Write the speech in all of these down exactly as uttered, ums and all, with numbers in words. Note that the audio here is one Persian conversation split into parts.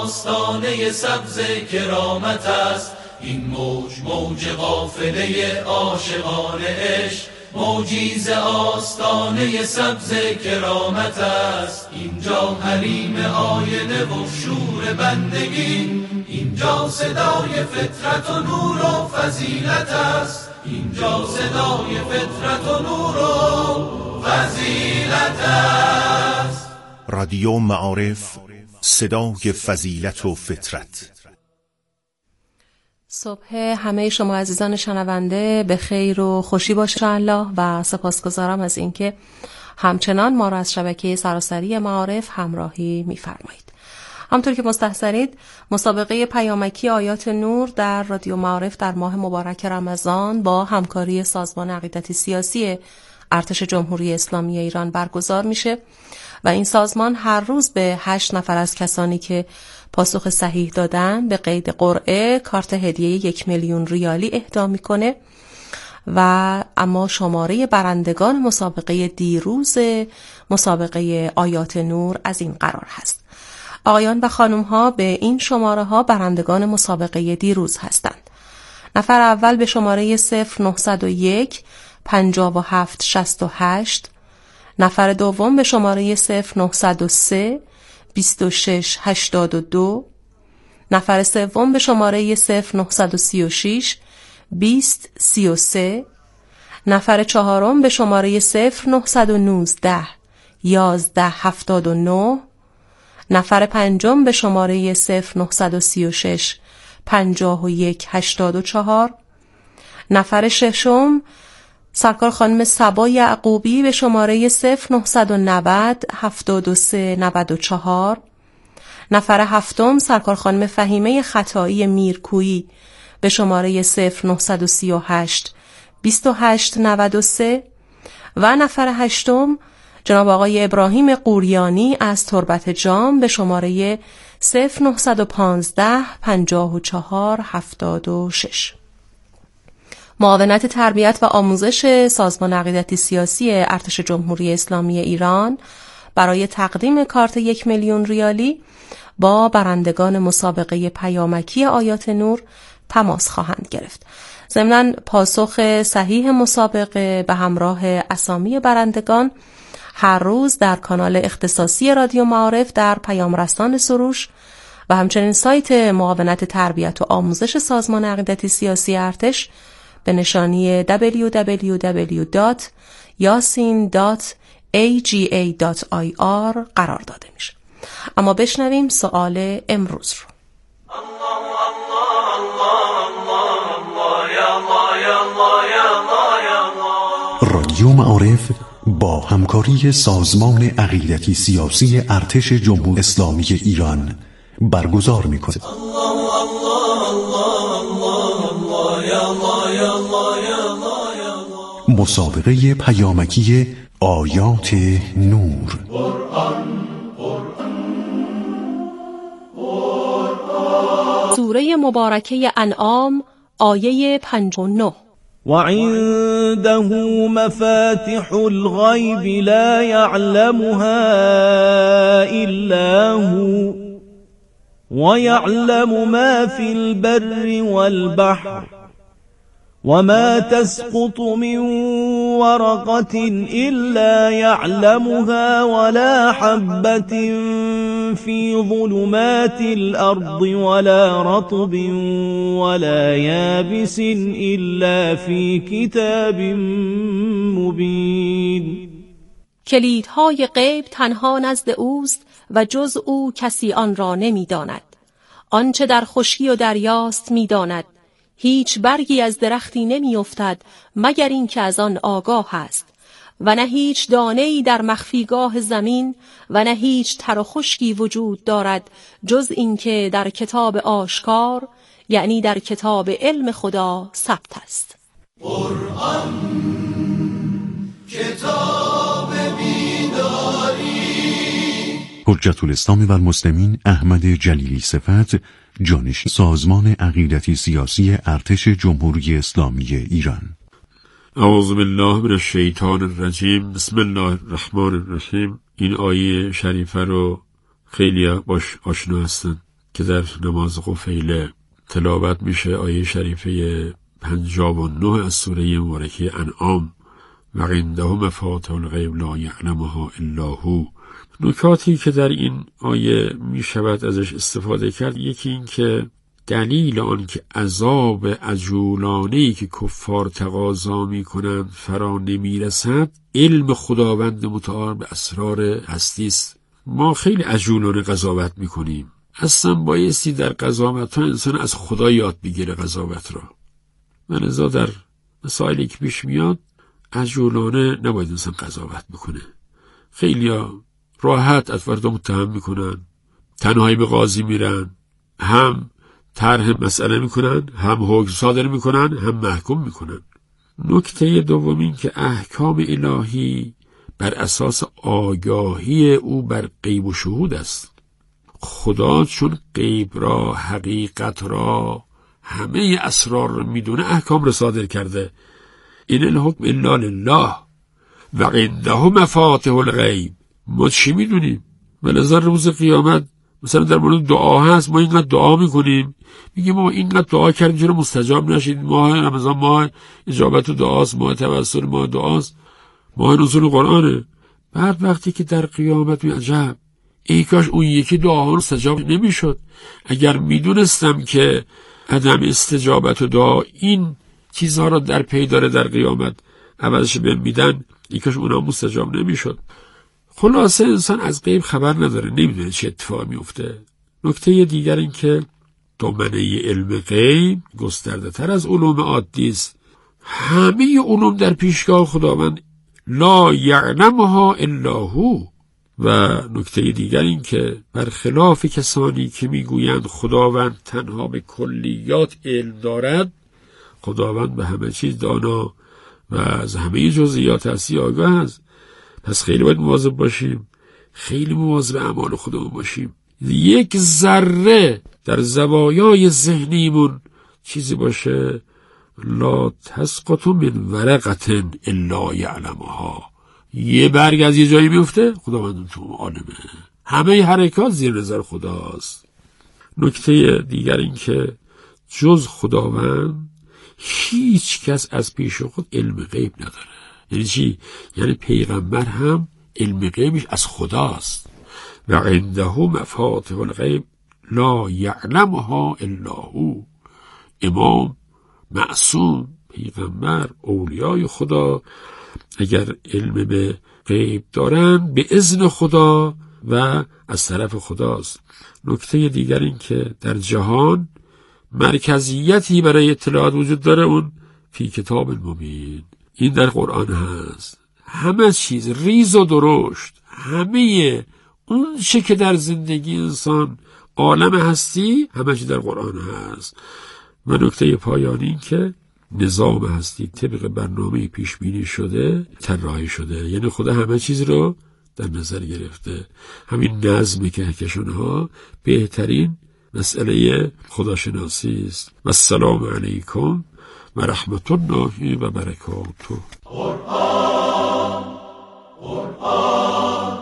آستانه سبز کرامت است. این موج موج قافله عاشقان عشق، موجی ز آستانه سبز کرامت است. اینجا حریم آینه و شور بندگی، اینجا صدای فطرت و نور و فضیلت است. اینجا صدای فطرت و نور و فضیلت است. رادیو معارف، صدای فضیلت و فطرت. صبح همه شما عزیزان شنونده به خیر و خوشی باشه الله و سپاسگزارم از اینکه همچنان ما را از شبکه سراسری معارف همراهی می‌فرمایید. همونطور که مستحضرید مسابقه پیامکی آیات نور در رادیو معارف در ماه مبارک رمضان با همکاری سازمان عقیدتی سیاسی ارتش جمهوری اسلامی ایران برگزار میشه و این سازمان هر روز به هشت نفر از کسانی که پاسخ صحیح دادن به قید قرعه کارت هدیه یک میلیون ریالی اهدا میکنه. و اما شماره برندگان مسابقه دیروز مسابقه آیات نور از این قرار هست. آقایان و خانم ها به این شماره ها برندگان مسابقه دیروز هستند. نفر اول به شماره صفر نهصد و یک پنجاه و هفت شصت و هشت، نفر دوم به شماره صفر نهصد و سه بیست و شش هشتاد و دو، نفر سوم به شماره صفر نهصد و سی و شش بیست سی و سه، نفر چهارم به شماره صفر نهصد و نوزده یازده هفتاد و نه، نفر پنجم به شماره صفر نهصد و سی و شش پنجاه و یک هشتاد و چهار، نفر ششم سرکار خانم صبا یعقوبی به شماره صفر نهصد و نود هفتاد و سه نود و چهار، نفر هفتم سرکار خانم فهیمه خطایی میرکویی به شماره صفر نهصد و سی و هشت بیست و هشت نود و سه و نفر هشتم جناب آقای ابراهیم قوریانی از تربت جام به شماره صفر نهصد و پانزده پنجاه و چهار هفتاد و شش. معاونت تربیت و آموزش سازمان عقیدتی سیاسی ارتش جمهوری اسلامی ایران برای تقدیم کارت یک میلیون ریالی با برندگان مسابقه پیامکی آیات نور تماس خواهند گرفت. ضمناً پاسخ صحیح مسابقه به همراه اسامی برندگان هر روز در کانال اختصاصی رادیو معارف در پیام رسان سروش و همچنین سایت معاونت تربیت و آموزش سازمان عقیدتی سیاسی ارتش به نشانی دبلیو دبلیو دبلیو دات یاسین دات ای جی ای دات آی آر قرار داده میشه. اما بشنویم سوال امروز رو. رادیو معارف با همکاری سازمان عقیدتی سیاسی ارتش جمهوری اسلامی ایران برگزار می‌کند. مسابقه پیامکی آیات نور. سوره مبارکه انعام آیه پنجاه و نه. وعنده مفاتح الغیب لا يعلمها الا هو ويعلم ما في البر والبحر وما تسقط من ورقة إلا يعلمها ولا حبة في ظلمات الأرض ولا رطب ولا يابس إلا في كتاب مبين. کلیدهای غیب تنها نزد اوست و جز او کسی آن را نمی داند. آنچه در خشکی و دریاست می داند. هیچ برگی از درختی نمی افتد مگر این که از آن آگاه است و نه هیچ دانه‌ای در مخفیگاه زمین و نه هیچ تر و خشکی وجود دارد جز این که در کتاب آشکار یعنی در کتاب علم خدا ثبت است. قرآن کتاب بیداری. حجت الاسلام و المسلمین احمد جلیلی صفت، جانشین سازمان عقیدتی سیاسی ارتش جمهوری اسلامی ایران. اعوذ بالله من الشیطان الرجیم. بسم الله الرحمن الرحیم. این آیه شریفه رو خیلی باش آشنا هستن که در نماز قفیله تلاوت میشه آیه شریفه پنجاه و نه از سوره مبارکه انعام و عنده مفاتح الغیب لا یعلمها الا هو. نکاتی که در این آیه می شود ازش استفاده کرد، یکی این که دلیل آن که عذاب عجولانه‌ای که کفار تقاضا می کنند فرا نمی رسد علم خداوند متعال به اسرار هستی است. ما خیلی عجولانه قضاوت می کنیم، اصلا بایستی در قضاوت ها انسان از خدا یاد بگیره قضاوت را. من ازا در مسائلی که پیش میاد عجولانه نباید انسان قضاوت بکنه. خیلی ها راحت از فردا متهم میکنن، تنهایی به قاضی میرن، هم طرح مسئله میکنن، هم حکم صادر میکنن، هم محکوم میکنن. نکته دوم این که احکام الهی بر اساس آگاهی او بر غیب و شهود است. خدا چون غیب را، حقیقت را، همه اسرار را میدونه، احکام را صادر کرده. این الحکم الا لله و عنده مفاتح الغیب. ما چی میدونیم؟ ولذا روز قیامت مثلا در مورد دعا هست، ما اینقدر دعا میکنیم، میگیم ما اینقدر دعا کردیم چرا مستجاب نشید؟ ماه رمضان ماه اجابت دعاست، ماه توسل ماه دعاست، ماه نزول قرآنه. بعد وقتی که در قیامت می عجب، ای کاش اون یکی دعا مستجاب نمیشد. اگر میدونستم که عدم استجابت دعا این چیزها را در پی داره در قیامت عوضش بهم میدن، ای کاش اونا مستجاب نمیشد. خلاصه انسان از غیب خبر نداره، نمیدونه چه اتفاقی میفته. نکته دیگر این که دامنه علم غیب گسترده تر از علوم عادی است. همه علوم در پیشگاه خداوند لا یعلمها الا هو. و نکته دیگر این که برخلاف کسانی که میگویند خداوند تنها به کلیات علم دارد، خداوند به همه چیز دانا و از همه جزئیات هستی آگاه است. پس خیلی باید مواظب باشیم، خیلی مواظب اعمال خودمون باشیم. یک ذره در زوایای ذهنیمون چیزی باشه لا تسقط من ورقة الا یعلمها، یه برگ از یه جایی میفته خداوند تو عالمه، همه حرکات زیر نظر خداست. نکته دیگر این که جز خداوند هیچ کس از پیش خود علم غیب نداره. یعنی چی؟ یعنی پیغمبر هم علم غیبش از خداست. و عنده مفاتح الغیب لا یعلمها الا هو. امام، معصوم، پیغمبر، اولیای خدا اگر علم به غیب دارن به اذن خدا و از طرف خداست. نکته دیگر این که در جهان مرکزیتی برای اطلاعات وجود داره، اون فی کتاب مبین. این در قرآن هست. همه چیز ریز و درشت، همه اون چه که در زندگی انسان عالم هستی، همه چیز در قرآن هست. و نکته پایانی این که نظام هستی طبق برنامه پیش بینی شده، طراحی شده. یعنی خدا همه چیز رو در نظر گرفته. همین نظم کهکشان ها بهترین مسئله خداشناسی است. و السلام علیکم و رحمت الله و برکاته. قرآن قرآن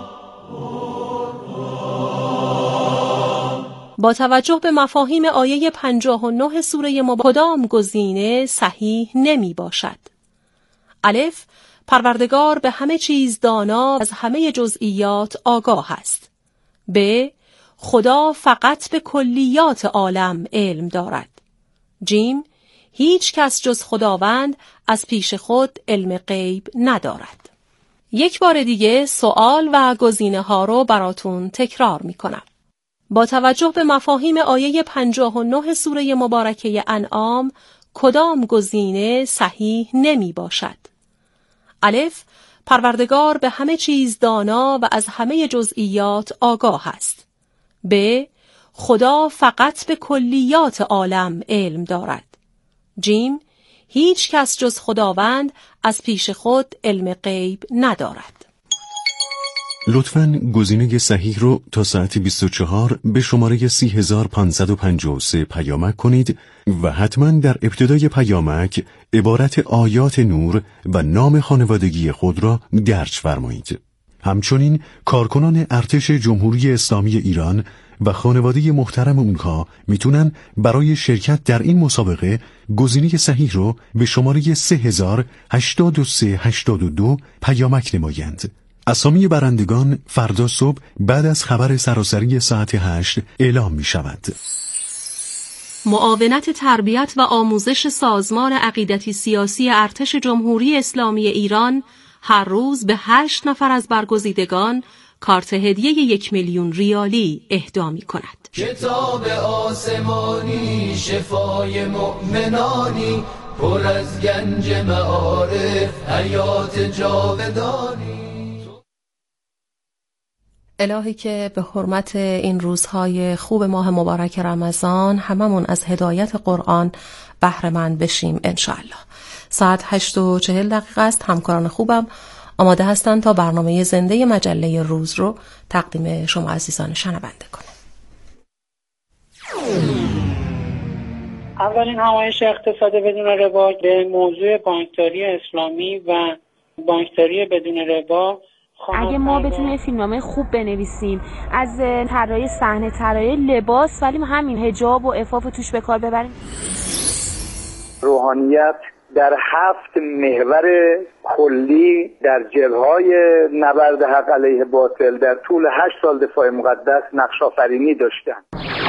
با توجه به مفاهیم آیه پنجاه و نه سوره مبارکه کدام گزینه صحیح نمی باشد؟ الف، پروردگار به همه چیز دانا، از همه جزئیات آگاه است. ب، خدا فقط به کلیات عالم علم دارد. جیم، هیچ کس جز خداوند از پیش خود علم غیب ندارد. یک بار دیگه سوال و گزینه ها رو براتون تکرار می کنم. با توجه به مفاهیم آیه پنجاه و نه سوره مبارکه انعام کدام گزینه صحیح نمی باشد؟ الف، پروردگار به همه چیز دانا و از همه جزئیات آگاه است. ب، خدا فقط به کلیات عالم علم دارد. جیم، هیچ کس جز خداوند از پیش خود علم غیب ندارد. لطفاً گزینه صحیح رو تا ساعت بیست و چهار به شماره سی هزار و پانصد و پنجاه و سه پیامک کنید و حتماً در ابتدای پیامک عبارت آیات نور و نام خانوادگی خود را درج فرمایید. همچنین کارکنان ارتش جمهوری اسلامی ایران و خانواده محترم اونها میتونن برای شرکت در این مسابقه گزینه صحیح رو به شماره سه هزار هشتاد و سه هشتاد و دو پیامک نمایند. اسامی برندگان فردا صبح بعد از خبر سراسری ساعت هشت اعلام می شود. معاونت تربیت و آموزش سازمان عقیدتی سیاسی ارتش جمهوری اسلامی ایران هر روز به هشت نفر از برگزیدگان کارت هدیه یک میلیون ریالی اهدا می کند. کتاب آسمانی شفای مؤمنانی پر از گنج معارف حیات جاودانی. الهی که به حرمت این روزهای خوب ماه مبارک رمضان هممون از هدایت قرآن بهره مند بشیم انشاءالله. ساعت هشت و چهل دقیقه است. همکاران خوبم آماده هستند تا برنامه زنده مجله روز رو تقدیم شما عزیزان شنونده کنه. اولین همایش اقتصاد بدون ربا به موضوع بانکداری اسلامی و بانکداری بدون ربا. اگه ما بتونیم فیلمنامه خوب بنویسیم از طراحی صحنه، طراحی لباس، ولی همین حجاب و عفاف و توش به کار ببریم. روحانیت در هفت محور کلی در جبهه‌های نبرد حق علیه باطل در طول هشت سال دفاع مقدس نقش آفرینی داشتن.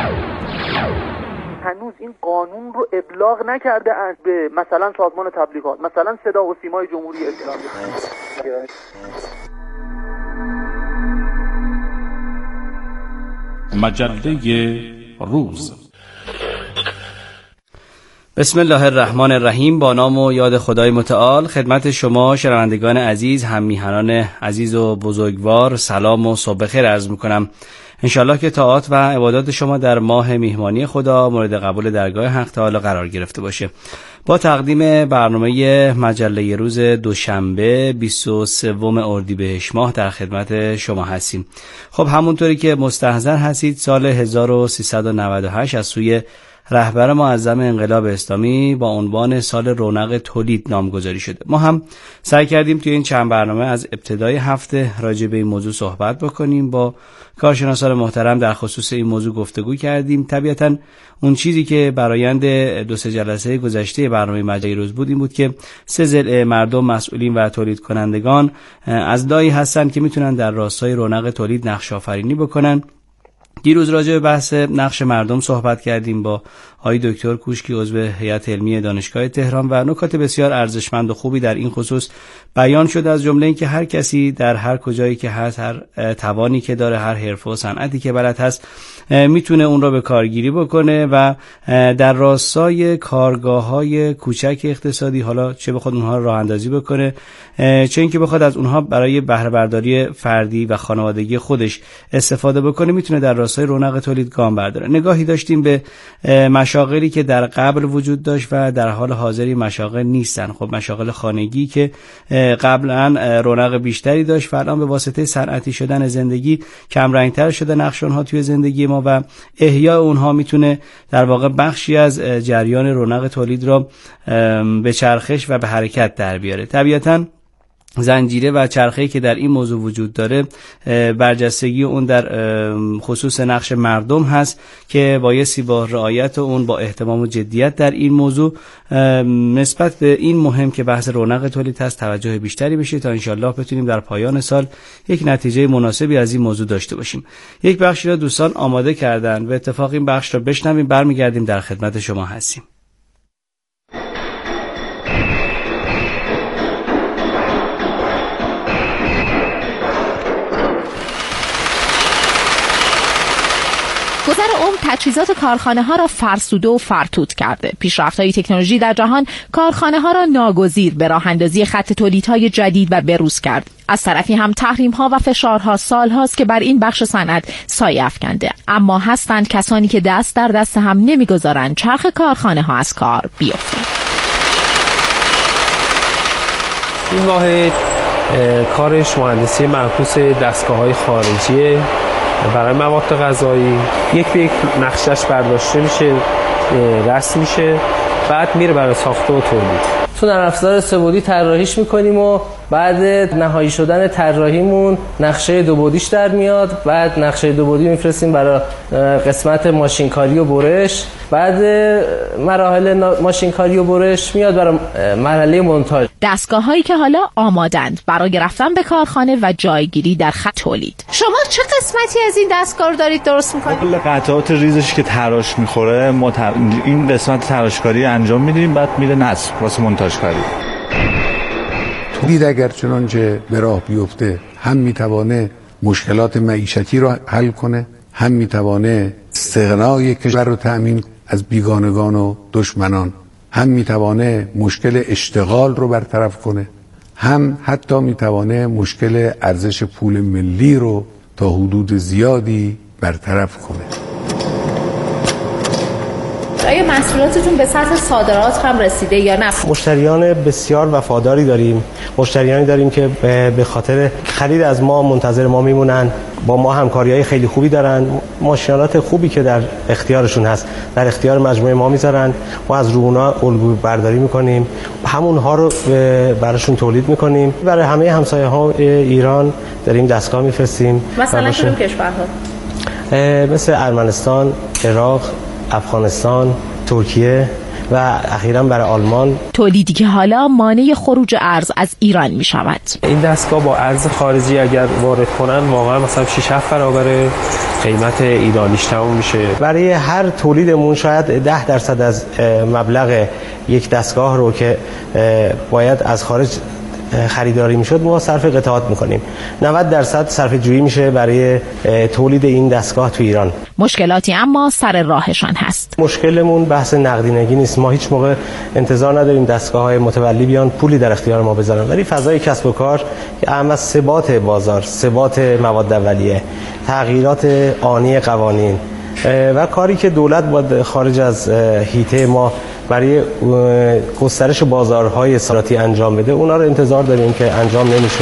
هنوز این قانون رو ابلاغ نکرده اند به مثلا سازمان تبلیغات، مثلا صدا و سیمای جمهوری اسلامی. مجله روز. بسم الله الرحمن الرحیم. با نام و یاد خدای متعال خدمت شما شنوندگان عزیز، هم میهنان عزیز و بزرگوار سلام و صبح بخیر عرض میکنم. انشالله که طاعات و عبادات شما در ماه میهمانی خدا مورد قبول درگاه حق تعالی قرار گرفته باشه. با تقدیم برنامه مجله روز دوشنبه بیست و سوم اردیبهشت ماه در خدمت شما هستیم. خب همونطوری که مستحضر هستید سال هزار و سیصد و نود و هشت از سوی رهبر معظم انقلاب اسلامی با عنوان سال رونق تولید نامگذاری شده. ما هم سعی کردیم توی این چند برنامه از ابتدای هفته راجع به این موضوع صحبت بکنیم. با کارشناسان محترم در خصوص این موضوع گفتگو کردیم. طبیعتاً اون چیزی که برآیند دو سه جلسه گذشته برنامه مجله روز بود این بود که سه ضلع مردم، مسئولین و تولید کنندگان از دایی هستن که میتونن در راستای رونق تولید نقش آفرینی بکنن. دیروز راجع به بحث نقش مردم صحبت کردیم با آقای دکتر کوشکی عضو هیئت علمی دانشگاه تهران و نکات بسیار ارزشمند و خوبی در این خصوص بیان شد، از جمله اینکه هر کسی در هر کجایی که هست، هر توانی که داره، هر حرفه و صنعتی که بلد هست میتونه اون رو به کارگیری بکنه و در راستای کارگاه‌های کوچک اقتصادی، حالا چه بخواد اونها راه اندازی بکنه چه اینکه بخواد از اونها برای بهره برداری فردی و خانوادگی خودش استفاده بکنه، میتونه در راستای رونق تولید گام برداره. نگاهی داشتیم به مشاغلی که در قبل وجود داشت و در حال حاضری مشاغل نیستن. خب مشاغل خانگی که قبلا رونق بیشتری داشت و الان به واسطه صنعتی شدن زندگی کم رنگتر شده نقش اونها توی زندگی ما و احیای اونها میتونه در واقع بخشی از جریان رونق تولید را به چرخش و به حرکت در بیاره. طبیعتاً زنجیره و چرخه‌ای که در این موضوع وجود داره برجستگی اون در خصوص نقش مردم هست که بایستی با رعایت اون، با اهتمام و جدیت در این موضوع نسبت به این مهم که بحث رونق تولید هست توجه بیشتری بشه تا انشالله بتونیم در پایان سال یک نتیجه مناسبی از این موضوع داشته باشیم. یک بخشی را دوستان آماده کردن، به اتفاق این بخش را بشنویم، برمیگردیم در خدمت شما هستیم. گذر عمر تجهیزات کارخانه ها را فرسوده و فرتوت کرده. پیشرفت‌های تکنولوژی در جهان کارخانه ها را ناگزیر به راه اندازی خط تولیدهای جدید و بروز کرد. از طرفی هم تحریم ها و فشارها سال هاست که بر این بخش صنعت سایه افکنده. اما هستند کسانی که دست در دست هم نمیگذارند چرخ کارخانه ها از کار بیفته. این واحد کارش مهندسی معکوس دستگاه‌های خارجیه برای مواد غذایی. یک به یک نقشش برداشته میشه، رسم میشه، بعد میره برای ساخته و تولید. تو نرم افزار سه‌بعدی طراحیش میکنیم و بعد نهایی شدن طراحیمون نقشه دو بعدیش در میاد. بعد نقشه دو بعدی میفرستیم برای قسمت ماشینکاری و برش. بعد مراحل ماشینکاری و برش میاد برای مرحله مونتاژ. دستگاه‌هایی که حالا آمادند برای رفتن به کارخانه و جایگیری در خط تولید. شما چه قسمتی از این دستگاه رو دارید درست می‌کنید؟ کل قطعات ریزش که تراش می‌خوره ما تر... این قسمت تراشکاری انجام میدیم، بعد میره نصب واسه مونتاژ کاری. تولید اگر چنانچه به راه بیفته هم میتوانه مشکلات معیشتی رو حل کنه، هم میتوانه استغنای کشور رو تأمین از بیگانگان و دشمنان، هم میتوانه مشکل اشتغال رو برطرف کنه، هم حتی میتوانه مشکل ارزش پول ملی رو تا حدود زیادی برطرف کنه. آیا محصولاتتون به سطح صادرات هم رسیده یا نه؟ مشتریان بسیار وفاداری داریم. مشتریانی داریم که به خاطر خرید از ما منتظر ما میمونن، با ما همکاری‌های خیلی خوبی دارن. ماشینالات خوبی که در اختیارشون هست در اختیار مجموعه ما میذارن. ما از رو اونا الگو برداری میکنیم، همونها رو براشون تولید میکنیم. برای همه همسایه‌ها ایران داریم دستگاه میفرستیم. مثلا کدوم کشورها؟ مثل ارمنستان، عراق، افغانستان، ترکیه و اخیراً برای آلمان. تولیدی که حالا مانع خروج ارز از ایران می شود. این دستگاه با ارز خارجی اگر وارد کنن واقعا مثلا شش هفت برابر قیمت ایرانیش تموم میشه. برای هر تولیدمون شاید ده درصد از مبلغ یک دستگاه رو که باید از خارج خریداری میشد ما صرف قطعات میکنیم. نود درصد صرف جویی میشه برای تولید این دستگاه تو ایران. مشکلاتی اما سر راهشان هست. مشکلمون بحث نقدینگی نیست. ما هیچ موقع انتظار نداریم دستگاه‌های متولی بیان پولی در اختیار ما بذارن، ولی فضای کسب و کار که اهم از ثبات بازار، ثبات مواد اولیه، تغییرات آنی قوانین و کاری که دولت باید خارج از حیطه ما برای گسترش بازارهای صادراتی انجام بده، اونا رو انتظار داریم که انجام نمیشه.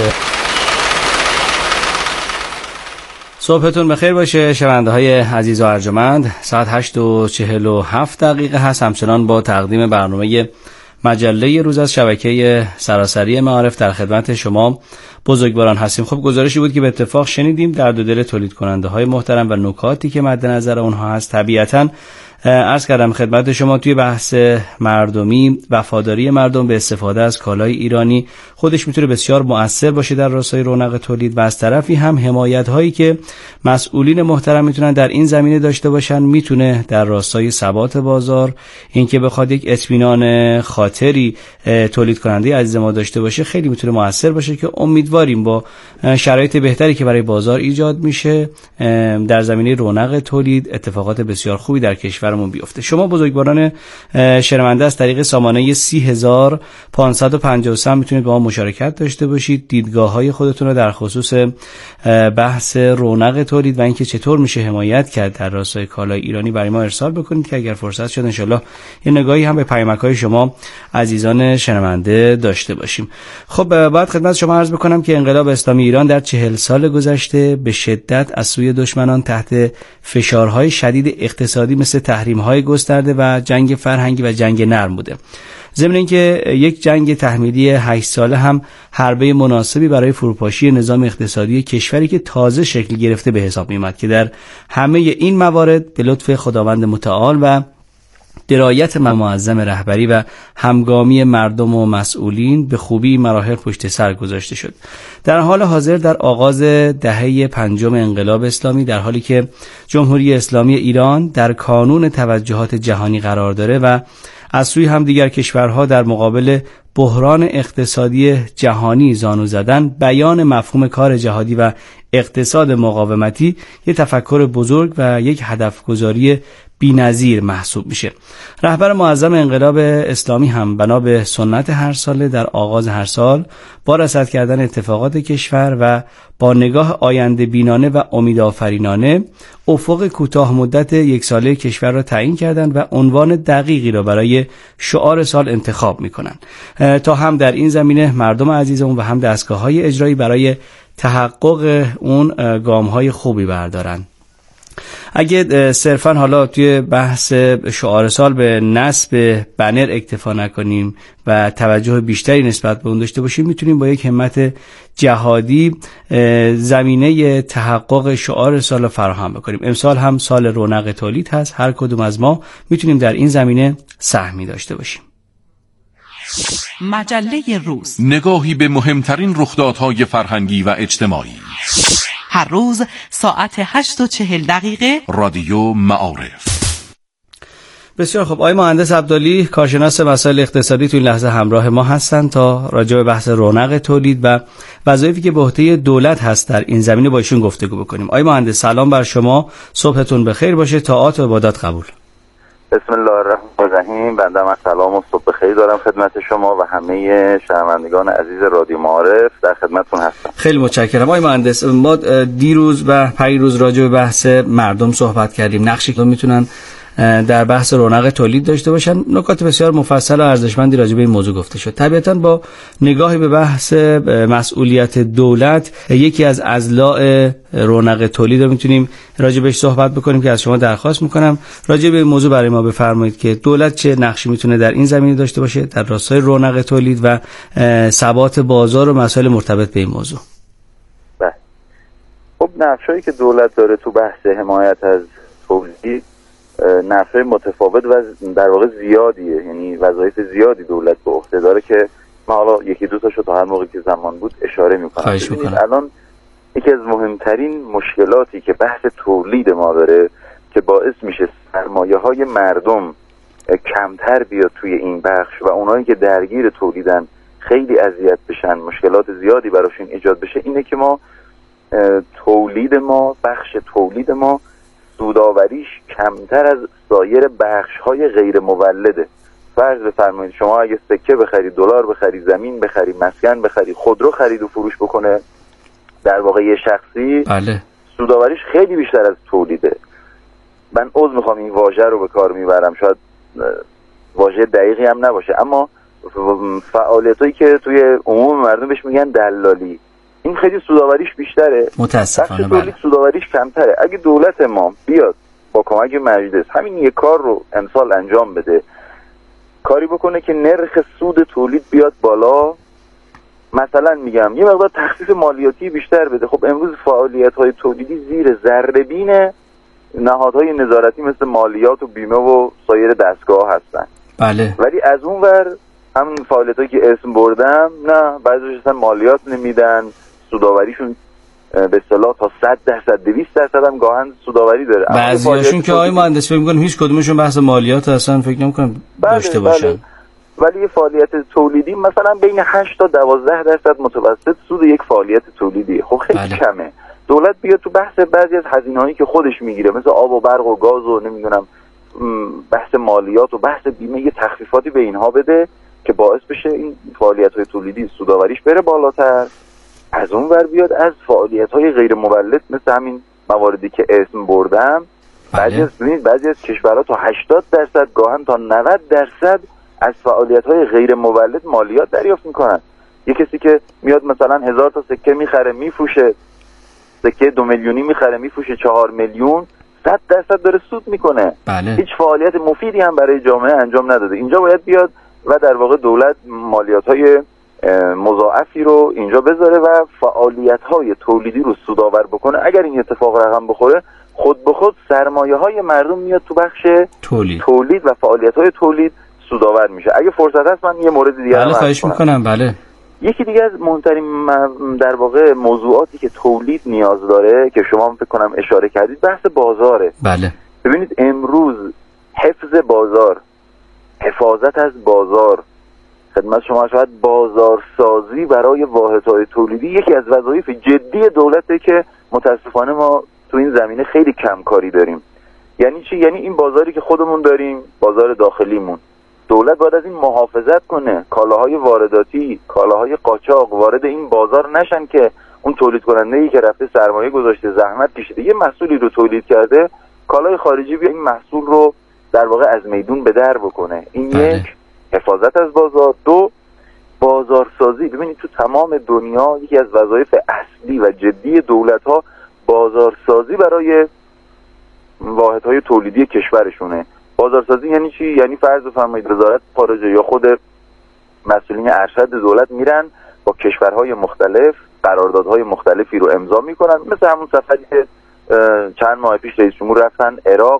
صبحتون بخیر باشه شنونده های عزیز و ارجمند. ساعت هشت و چهل و هفت دقیقه هست. همچنان با تقدیم برنامه مجله روز از شبکه سراسری معارف در خدمت شما بزرگواران هستیم. خب گزارشی بود که به اتفاق شنیدیم در دو دل تولید کننده های محترم و نکاتی که مد نظر اونها هست. طبیعتاً عرض کردم خدمت شما توی بحث مردمی، وفاداری مردم به استفاده از کالای ایرانی خودش میتونه بسیار مؤثر باشه در راستای رونق تولید و از طرفی هم حمایت هایی که مسئولین محترم میتونن در این زمینه داشته باشن میتونه در راستای ثبات بازار، اینکه بخواد یک اطمینان خاطری تولید کننده عزیز ما داشته باشه خیلی میتونه مؤثر باشه که امیدواریم با شرایط بهتری که برای بازار ایجاد میشه در زمینه رونق تولید اتفاقات بسیار خوبی در کشور بیفته. شما بزرگواران شنونده از طریق سامانه سی هزار پانصد و پنجاه و سه میتونید با ما مشارکت داشته باشید، دیدگاه های خودتون رو در خصوص بحث رونق تولید و اینکه چطور میشه حمایت کرد در راستای کالای ایرانی برای ما ارسال بکنید که اگر فرصت شد انشالله یه نگاهی هم به پیامک های شما عزیزان شنونده داشته باشیم. خب بعد خدمت شما عرض بکنم که انقلاب اسلامی ایران در چهل سال گذشته به شدت از سوی دشمنان تحت فشارهای شدید اقتصادی مثل تحریم‌های گسترده و جنگ فرهنگی و جنگ نرم بوده. ضمن اینکه یک جنگ تحمیلی هشت ساله هم حربه مناسبی برای فروپاشی نظام اقتصادی کشوری که تازه شکل گرفته به حساب می‌آمد که در همه این موارد به لطف خداوند متعال و درایت معظم رهبری و همگامی مردم و مسئولین به خوبی مراحل پشت سر گذاشته شد. در حال حاضر در آغاز دهه پنجم انقلاب اسلامی، در حالی که جمهوری اسلامی ایران در کانون توجهات جهانی قرار داره و از سوی هم دیگر کشورها در مقابل بحران اقتصادی جهانی زانو زدن، بیان مفهوم کار جهادی و اقتصاد مقاومتی یک تفکر بزرگ و یک هدف گذاری بی‌نظیر محسوب میشه. رهبر معظم انقلاب اسلامی هم بنا به سنت هر ساله در آغاز هر سال با رصد کردن اتفاقات کشور و با نگاه آینده بینانه و امیدآفرینانه افق کوتاه مدت یک ساله کشور را تعیین کردند و عنوان دقیقی را برای شعار سال انتخاب میکنند تا هم در این زمینه مردم عزیزمون و هم دستگاه‌های اجرایی برای تحقق اون گام‌های خوبی بردارن. اگه صرفا حالا توی بحث شعار سال به نصب بنر اکتفا نکنیم و توجه بیشتری نسبت به اون داشته باشیم، میتونیم با یک همت جهادی زمینه تحقق شعار سال رو فراهم بکنیم. امسال هم سال رونق تولید هست، هر کدوم از ما میتونیم در این زمینه سهمی داشته باشیم. مجله روز، نگاهی به مهمترین رخدادهای فرهنگی و اجتماعی. هر روز ساعت هشت و چهل دقیقه. رادیو معارف. بسیار خب، آقای مهندس عبدالی کارشناس مسائل اقتصادی تو این لحظه همراه ما هستند تا راجع به بحث رونق تولید و وظایفی که به عهده دولت هست در این زمینه با ایشون گفتگو بکنیم. آقای مهندس سلام بر شما، صبحتون بخیر باشه، طاعات و عبادات قبول. بسم الله الرحمن الرحیم. بنده من سلام و صبح بخیر دارم خدمت شما و همه شنوندگان عزیز رادیو معارف، در خدمتتون هستم. خیلی متشکرم. آقای مهندس، ما دیروز و پریروز راجع به بحث مردم صحبت کردیم، نقشی که میتونن در بحث رونق تولید داشته باشن. نکات بسیار مفصل و ارزشمندی راجع به این موضوع گفته شد. طبیعتاً با نگاهی به بحث مسئولیت دولت، یکی از اضلاع رونق تولید رو میتونیم راجع بهش صحبت بکنیم که از شما درخواست میکنم راجع به این موضوع برای ما بفرمایید که دولت چه نقشی میتونه در این زمینه داشته باشه در راستای رونق تولید و ثبات بازار و مسائل مرتبط به این موضوع. بله. خب نقشایی که دولت داره تو بحث حمایت از تولید نقشه متفاوت و در واقع زیادیه، یعنی وظایف زیادی دولت به عهده داره که من حالا یکی دو تاشو تا هر موقعی که زمان بود اشاره میکنم. الان یکی از مهمترین مشکلاتی که بحث تولید ما داره که باعث میشه سرمایه های مردم کمتر بیاد توی این بخش و اونایی که درگیر تولیدن خیلی اذیت بشن، مشکلات زیادی براشون ایجاد بشه، اینه که ما تولید ما بخش تولید ما سوداوریش کمتر از سایر بخش‌های غیر مولده. فرض بفرمایید شما اگه سکه بخری، دلار بخری، زمین بخری، مسکن بخری، خودرو خرید و فروش بکنه، در واقع یه شخصی بله. سوداوریش خیلی بیشتر از تولیده. من عذر میخوام این واژه رو به کار میبرم، شاید واژه دقیقی هم نباشه، اما فعالیتایی که توی عموم مردم بهش میگن دلالی، این خیلی سوداوریش بیشتره، متاسفانه بله. تولید سوداوریش کمتره. اگه دولت ما بیاد با کمک مجلس همین یک کار رو امسال انجام بده، کاری بکنه که نرخ سود تولید بیاد بالا، مثلا میگم یه مقدار تخفیف مالیاتی بیشتر بده. خب امروز فعالیت‌های تولیدی زیر ذره‌بین نهادهای نظارتی مثل مالیات و بیمه و سایر دستگاه هستن. بله. ولی از اون ور همین فعالیتایی که اسم بردم، نه بعضیش اصلا مالیات نمیدن، سوداوریشون به اصطلاح تا صد درصد دویست درصد هم گاهن سوداوری داره. بعضیاشون که آقای مهندس فکر می‌کنم هیچ کدومشون بحث مالیات اصلا فکر نمی‌کنم داشته باشن. بله. ولی یه فعالیت تولیدی مثلا بین هشت تا دوازده درصد متوسط سود یک فعالیت تولیدی، خب خیلی بله. کمه. دولت بیاد تو بحث بعضی از هزینه‌هایی که خودش میگیره مثل آب و برق و گاز و نمیدونم بحث مالیات و بحث بیمه یه تخفیفاتی به اینها بده که باعث بشه این فعالیت‌های تولیدی سوداوریش بره بالاتر. از اون ور بیاد از فعالیت‌های غیر مولد مثل همین مواردی که اسم بردم، بعضی از ببینید بعضی از کشورها تا هشتاد درصد گاهن تا نود درصد از فعالیت‌های غیر مولد مالیات دریافت میکنن. یه کسی که میاد مثلا هزار تا سکه میخره میفروشه، سکه دو میلیونی میخره میفروشه چهار میلیون، صد درصد داره سود میکنه. بله. هیچ فعالیت مفیدی هم برای جامعه انجام نداده. اینجا باید بیاد و در واقع دولت مالیات‌های مضاعفی رو اینجا بذاره و فعالیت‌های تولیدی رو سودآور بکنه. اگر این اتفاق رقم بخوره، خود به خود سرمایه‌های مردم میاد تو بخش تولید, تولید و فعالیت‌های تولید سودآور میشه. اگه فرصت هست من یه مورد دیگه بله خواهش میکنم. بله. یکی دیگه از مهمترین در واقع موضوعاتی که تولید نیاز داره که شما فکر کنم اشاره کردید، بحث بازاره. بله. ببینید امروز حفظ بازار، حفاظت از بازار، خدمت شما شاید بازارسازی برای واحدهای تولیدی یکی از وظایف جدی دولته که متاسفانه ما تو این زمینه خیلی کم کاری داریم. یعنی چی؟ یعنی این بازاری که خودمون داریم، بازار داخلیمون، دولت باید از این محافظت کنه، کالاهای وارداتی، کالاهای قاچاق وارد این بازار نشن که اون تولید کننده‌ای که رفته سرمایه گذاشته، زحمت کشیده، یه محصولی رو تولید کرده، کالای خارجی بیا این محصول رو در واقع از میدون به در بکنه. این بله. یک حفاظت از بازار. دو، بازارسازی. ببینید تو تمام دنیا یکی از وظایف اصلی و جدی دولت‌ها بازارسازی برای واحدهای تولیدی کشورشونه. بازارسازی یعنی چی؟ یعنی فرض بفرمایید وزارت خارجه یا خود مسئولین ارشد دولت میرن با کشورهای مختلف قراردادهای مختلفی رو امضا میکنن، مثل همون سفری که چند ماه پیش رئیس جمهور رفتن عراق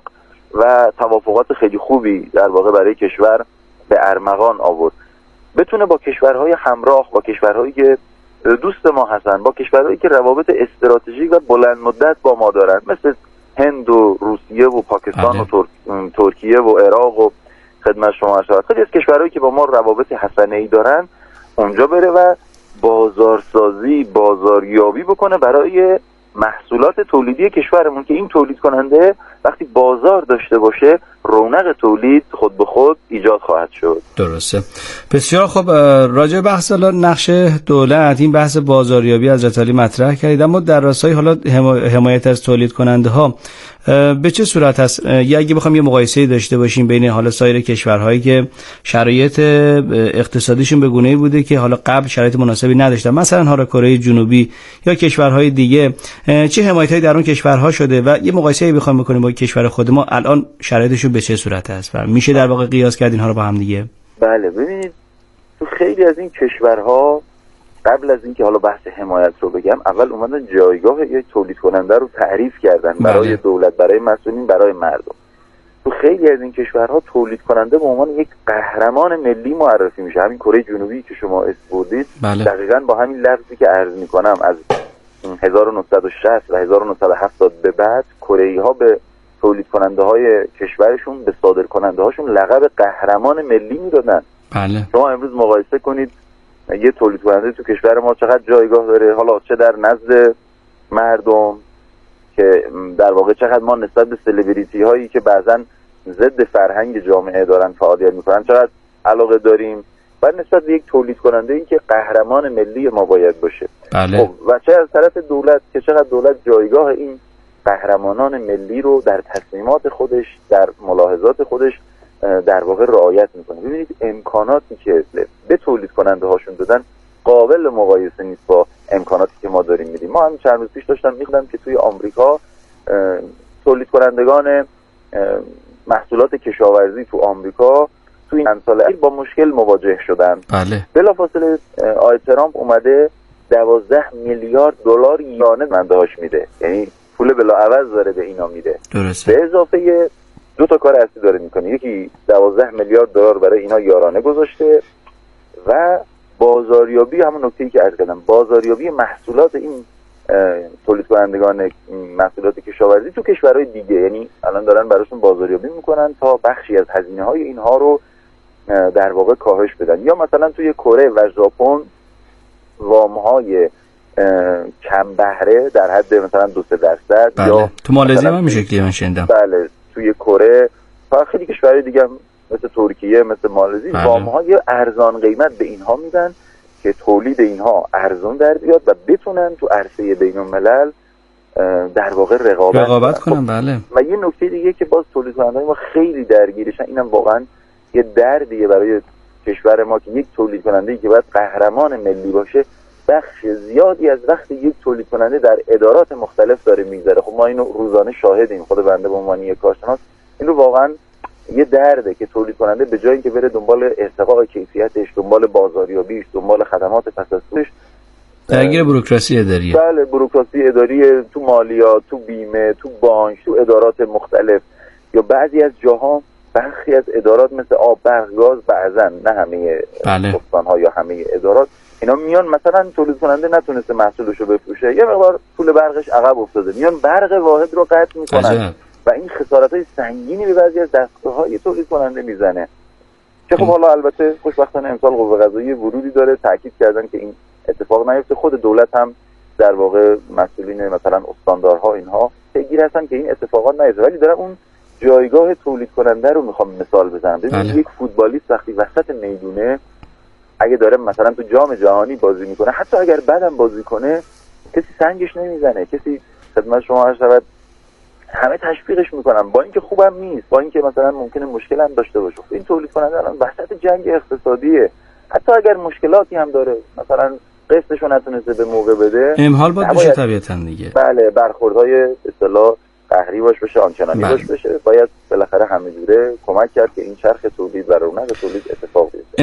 و توافقات خیلی خوبی در واقع برای کشور به ارمغان آورد. بتونه با کشورهای همراه، با کشورهایی که دوست ما هستن، با کشورهایی که روابط استراتژیک و بلند مدت با ما دارن، مثل هند و روسیه و پاکستان و ترک... ترکیه و عراق و خدمت شما عرض خیلی از کشورهایی که با ما روابط حسنه‌ای دارن اونجا بره و بازارسازی، بازاریابی بکنه برای محصولات تولیدی کشورمون که این تولید کننده وقتی بازار داشته باشه رونق تولید خود به خود ایجاد خواهد شد. درسته. بسیار خب، راجع به بحث نقش دولت، این بحث بازاریابی از علی مطرح کردید، اما در راستای حالا حمایت از تولید کننده ها به چه صورت هست؟ یا اگه بخوام یه مقایسه داشته باشیم بین حالا سایر کشورهایی که شرایط اقتصادیشون به گونه‌ای بوده که حالا قبل شرایط مناسبی نداشتن، مثلا حالا کره جنوبی یا کشورهای دیگه، چه حمایتایی در اون کشورها شده و یه مقایسه بخوام بکنیم با کشور خود ما الان شرایطشون به چه صورت هست و میشه در واقع قیاس کرد اینها رو با هم دیگه؟ بله، ببینید تو خیلی از این کشورها قبل از اینکه حالا بحث حمایت رو بگم، اول اومدن جایگاه یک تولید کننده رو تعریف کردن برای بله. دولت، برای مسئولین، برای مردم. تو خیلی از این کشورها تولید کننده به عنوان یک قهرمان ملی معرفی میشه. همین کره جنوبی که شما اسم بردید بله. دقیقاً با همین لفظی که عرض میکنم از هزار و نهصد و شصت و هزار و نهصد و هفتاد به بعد کره‌ای ها به تولید کننده های کشورشون، به صادر کننده هاشون لقب قهرمان ملی میدادن. بله. شما امروز مقایسه کنید یه تولید کننده تو کشور ما چقدر جایگاه داره، حالا چه در نزد مردم که در واقع چقدر ما نسبت به سلبریتی هایی که بعضا ضد فرهنگ جامعه دارن فعالیت میکنن چقدر علاقه داریم، و نسبت به یک تولید کننده این که قهرمان ملی ما باید باشه. بله. خب و چه از طرف دولت که چقدر دولت جایگاه این قهرمانان ملی رو در تصمیمات خودش، در ملاحظات خودش در واقع رعایت میکنه. ببینید امکاناتی که به تولید کننده هاشون دادن قابل مقایسه نیست با امکاناتی که ما داریم میدیم. ما همین چند روز پیش داشتم میخوندم که توی آمریکا تولید کنندگان محصولات کشاورزی تو آمریکا توی این سال اخیر با مشکل مواجه شدن. بله. بلافاصله آقای ترامپ اومده دوازده میلیارد دلار یانه مندهاش میده، یعنی پول بلاعوض داره به اینا میده. درسته. به اضافه دو تا کار اصلی داره میکنه، یکی دوازده میلیارد دلار برای اینا یارانه گذاشته و بازاریابی، همون نکته‌ای که عرض کردم، بازاریابی محصولات این تولید کنندگان محصولات کشاورزی تو کشورهای دیگه، یعنی الان دارن براشون بازاریابی میکنن تا بخشی از هزینه‌های اینها رو در واقع کاهش بدن. یا مثلا توی کره و ژاپن وام‌های کم بهره در حد مثلا دو سه درصد. بله. یا تو مالزی هم میشه که من شنیدم. بله، توی کره و خیلی کشورهای دیگه هم مثل ترکیه، مثل مالزی، بله. وام‌های ارزان قیمت به اینها میدن که تولید اینها ارزان در بیاد و بتونن تو عرصه بین‌الملل در واقع رقابت, رقابت کنن. بله. و یه نکته دیگه که باز تولید کننده‌های ما خیلی درگیرشن، اینم واقعا یه دردیه برای کشور ما که یک تولید کننده‌ای که باید قهرمان ملی باشه بخش زیادی از وقت یک تولید کننده در ادارات مختلف داره میگذره. خب ما اینو روزانه شاهدیم، خود بنده به عنوان یک کارشناس این رو واقعا یه درده که تولید کننده به جای اینکه بره دنبال ارتقاء کیفیتش، دنبال بازاریابیش، دنبال خدمات پس از سودش، درگیر بوروکراسی اداریه. بله، بوروکراسی اداری تو مالیات، تو بیمه، تو بانک، تو ادارات مختلف، یا بعضی از جاها برخی از ادارات مثل آب، برق، گاز، بعضن نه همه بله. استان‌ها یا همه ادارات، اینا میان مثلا تولید کننده نتونسته محصولش رو بفروشه، یه مقدار پول برقش عقب افتاده، میان برق واحد رو قطع میکنن و این خسارت‌های سنگینی به بعضی از دستگاه‌های تولید کننده میزنه که خب حالا البته خوشبختانه امسال قوه قضاییه ورودی داره، تاکید کردن که این اتفاق نیفته. خود دولت هم در واقع مسئولین مثلا استاندارها اینها پیگیر هستن که این اتفاقات نیفته، ولی دارم اون جایگاه تولید کننده رو میخوام مثال بزنم. ببینید یک فوتبالیست وقتی وسط میدونه اگه داره مثلا تو جام جهانی بازی میکنه، حتی اگر بعدم بازی کنه کسی سنگش نمیزنه، کسی خدمت شما هر شود همه تشویقش میکنن، با اینکه خوبم نیست، با اینکه مثلا ممکنه مشکل هم داشته باشه. این تولید کننده الان وسط جنگ اقتصادیه، حتی اگر مشکلاتی هم داره، مثلا قسطشو نتونسته به موقع بده، امحال باید بشه طبیعتاً دیگه. بله، برخوردهای اصطلاح قهری باش بشه، آنچنانی بله. باش بشه. باید بالاخره همه جوره کمک کرد که این چرخ تولید و رونق تولید اتفاق بیفته.